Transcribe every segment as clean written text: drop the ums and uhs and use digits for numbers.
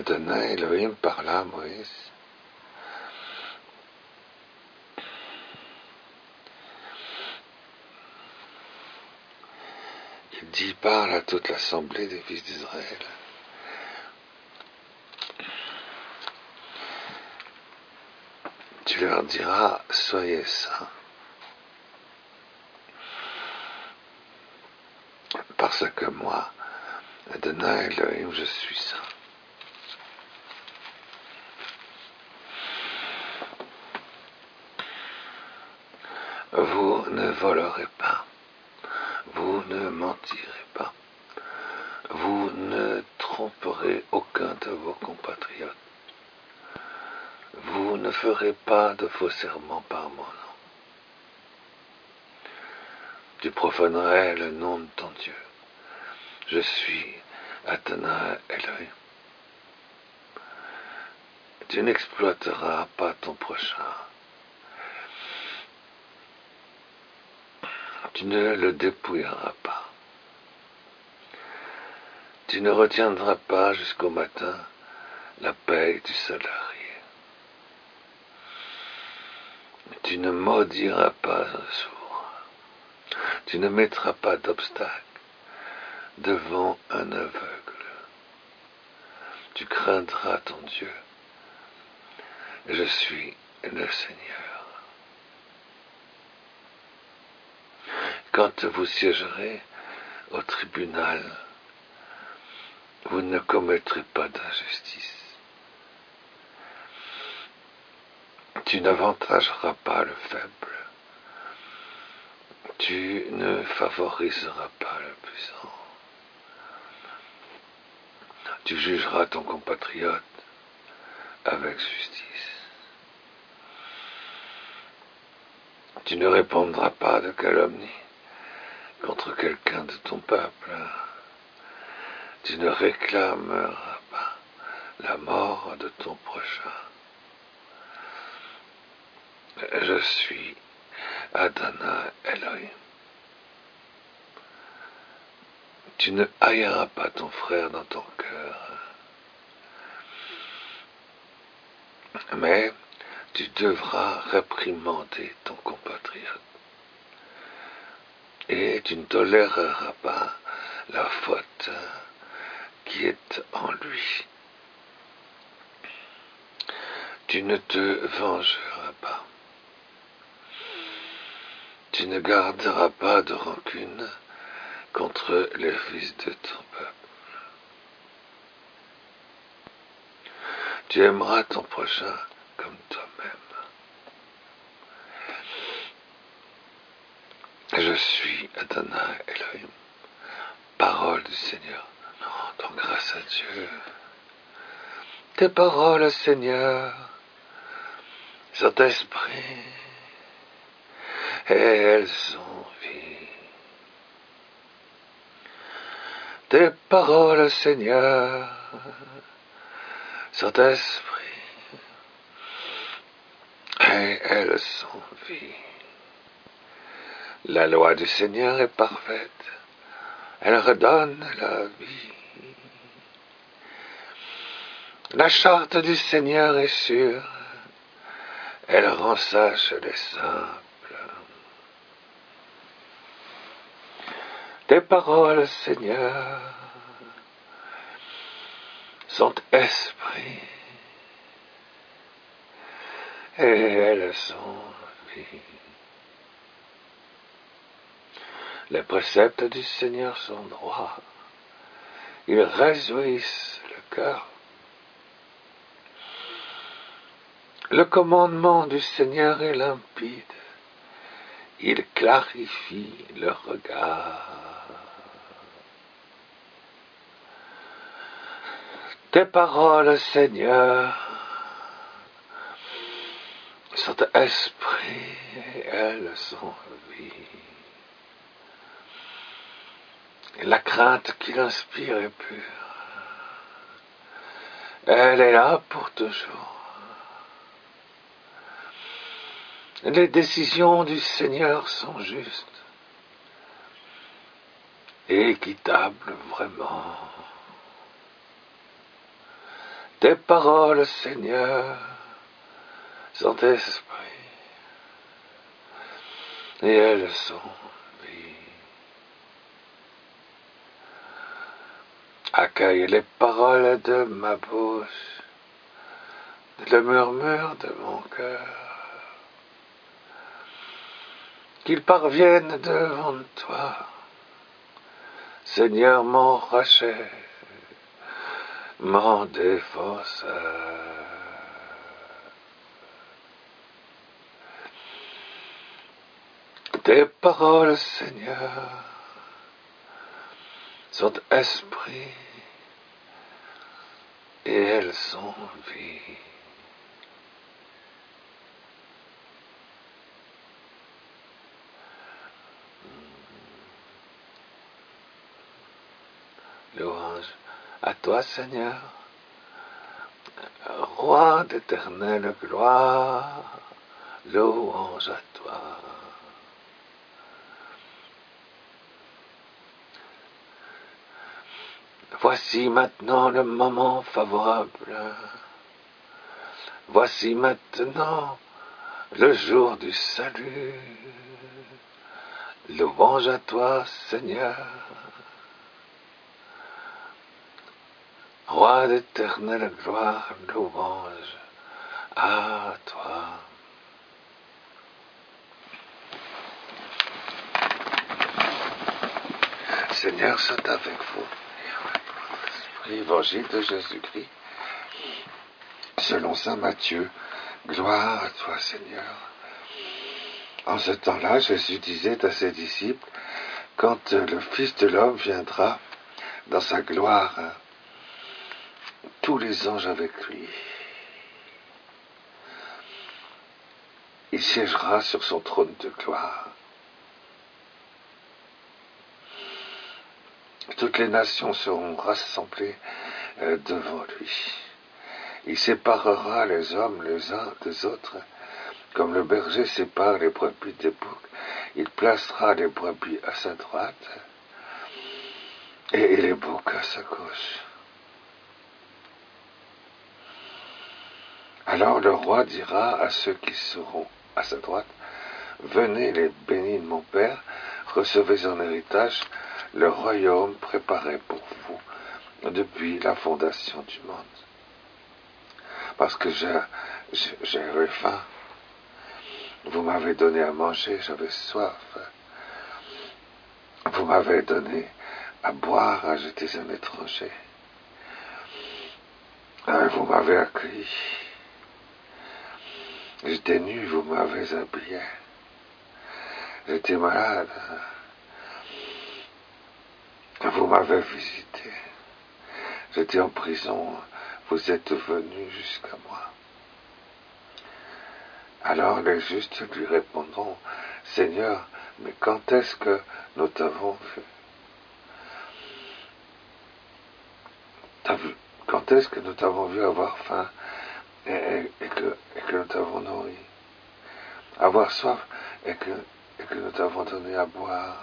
Adonai Elohim parla à Moïse. Il dit, parle à toute l'assemblée des fils d'Israël. Tu leur diras, soyez saints, parce que moi, Adonai Elohim, je suis saint. Vous ne volerez pas, vous ne mentirez pas, vous ne tromperez aucun de vos compatriotes, vous ne ferez pas de faux serments par mon nom. Tu profanerais le nom de ton Dieu. Je suis Adonai Elohim. Tu n'exploiteras pas ton prochain. Tu ne le dépouilleras pas. Tu ne retiendras pas jusqu'au matin la paye du salarié. Tu ne maudiras pas un sourd. Tu ne mettras pas d'obstacle devant un aveugle. Tu craindras ton Dieu. Je suis le Seigneur. Quand vous siégerez au tribunal, vous ne commettrez pas d'injustice. Tu n'avantageras pas le faible. Tu ne favoriseras pas le puissant. Tu jugeras ton compatriote avec justice. Tu ne répandras pas de calomnie contre quelqu'un de ton peuple. Tu ne réclameras pas la mort de ton prochain. Je suis Adonai Elohim. Tu ne haïras pas ton frère dans ton cœur, mais tu devras réprimander ton compatriote. Et tu ne toléreras pas la faute qui est en lui. Tu ne te vengeras pas. Tu ne garderas pas de rancune contre les fils de ton peuple. Tu aimeras ton prochain comme toi-même. Je suis Adonai Elohim, parole du Seigneur. Donc grâce à Dieu, tes paroles, Seigneur, sont esprit, et elles sont vie. Tes paroles, Seigneur, sont esprit, et elles sont vie. La loi du Seigneur est parfaite, elle redonne la vie. La charte du Seigneur est sûre, elle rend sages les simples. Tes paroles, Seigneur, sont esprit, et elles sont vie. Les préceptes du Seigneur sont droits, ils réjouissent le cœur. Le commandement du Seigneur est limpide, il clarifie le regard. Tes paroles, Seigneur, sont esprit et elles sont vie. La crainte qu'il inspire est pure. Elle est là pour toujours. Les décisions du Seigneur sont justes et équitables vraiment. Tes paroles, Seigneur, sont esprit, et elles sont vie. Accueille les paroles de ma bouche, le murmure de mon cœur, qu'ils parviennent devant toi, Seigneur mon rachet, mon défenseur. Tes paroles, Seigneur, sont esprit et elles sont vie. Louange à toi, Seigneur, Roi d'éternelle gloire, louange à toi. Voici maintenant le moment favorable. Voici maintenant le jour du salut. Louange à toi, Seigneur, Roi d'éternelle gloire, louange à toi. Seigneur, soit avec vous. Évangile de Jésus-Christ, selon saint Matthieu. Gloire à toi, Seigneur. En ce temps-là, Jésus disait à ses disciples, quand le Fils de l'homme viendra dans sa gloire, tous les anges avec lui, il siégera sur son trône de gloire. Toutes les nations seront rassemblées devant lui. Il séparera les hommes les uns des autres, comme le berger sépare les brebis des boucs. Il placera les brebis à sa droite et les boucs à sa gauche. Alors le roi dira à ceux qui seront à sa droite, venez les bénis de mon Père, recevez en héritage le royaume préparé pour vous depuis la fondation du monde. Parce que j'avais faim, vous m'avez donné à manger, j'avais soif, vous m'avez donné à boire, j'étais un étranger, vous m'avez accueilli, j'étais nu, vous m'avez habillé, j'étais malade, vous m'avez visité, j'étais en prison, vous êtes venus jusqu'à moi. Alors les justes lui répondront, Seigneur, mais quand est-ce que nous t'avons vu? Quand est-ce que nous t'avons vu avoir faim et que nous t'avons nourri? Avoir soif et que nous t'avons donné à boire?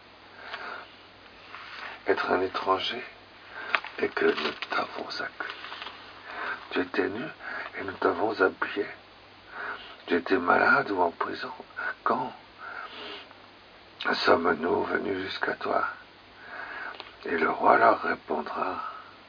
Être un étranger et que nous t'avons accueilli? Tu étais nu et nous t'avons habillé? Tu étais malade ou en prison? Quand sommes-nous venus jusqu'à toi? Et le roi leur répondra,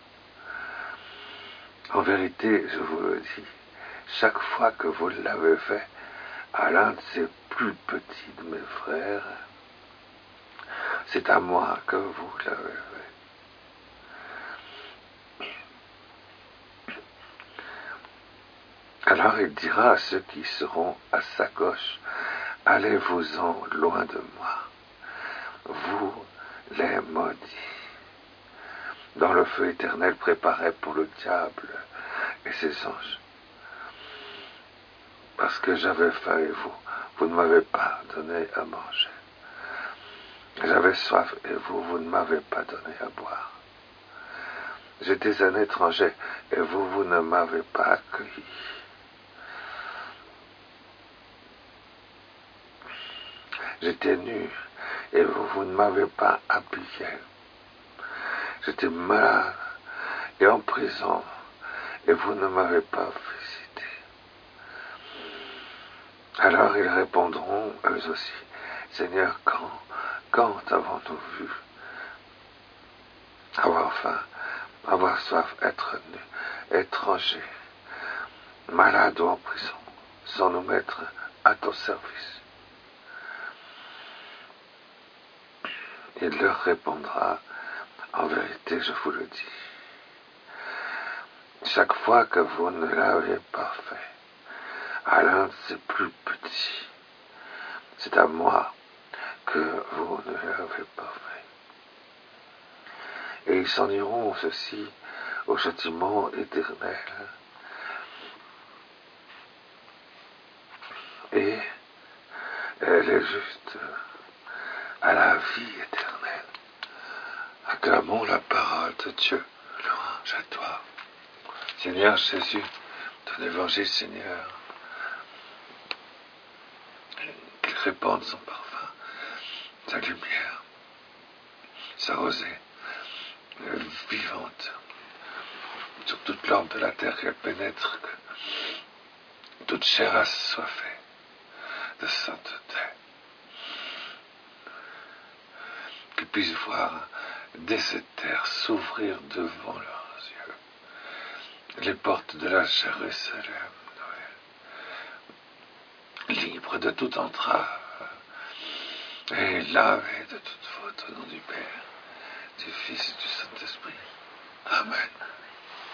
en vérité, je vous le dis, chaque fois que vous l'avez fait à l'un de ces plus petits de mes frères, c'est à moi que vous l'avez fait. Alors il dira à ceux qui seront à sa gauche, allez-vous-en loin de moi, vous les maudits, dans le feu éternel préparé pour le diable et ses anges. Parce que j'avais faim et vous ne m'avez pas donné à manger. J'avais soif et vous ne m'avez pas donné à boire. J'étais un étranger et vous ne m'avez pas accueilli. J'étais nu et vous ne m'avez pas habillé. J'étais malade et en prison et vous ne m'avez pas visité. Alors ils répondront, eux aussi, Seigneur, quand avons-nous vu avoir faim, avoir soif, être nu, étranger, malade ou en prison, sans nous mettre à ton service? Il leur répondra, en vérité, je vous le dis, chaque fois que vous ne l'avez pas fait à l'un de ces plus petits, c'est à moi que vous ne l'avez pas fait. Et ils s'en iront, ceux-ci, au châtiment éternel, et les justes à la vie éternelle. Acclamons la parole de Dieu. Louange à toi. Seigneur Jésus, ton évangile, Seigneur, qu'il répande son parfum, sa lumière, sa rosée vivante sur toute l'orbe de la terre, qu'elle pénètre, que toute chair assoiffée de sainteté, qu'ils puissent voir dès cette terre s'ouvrir devant leurs yeux les portes de la Jérusalem Noël, libres de toute entrave et lavés de toute faute au nom du Père, du Fils et du Saint-Esprit. Amen.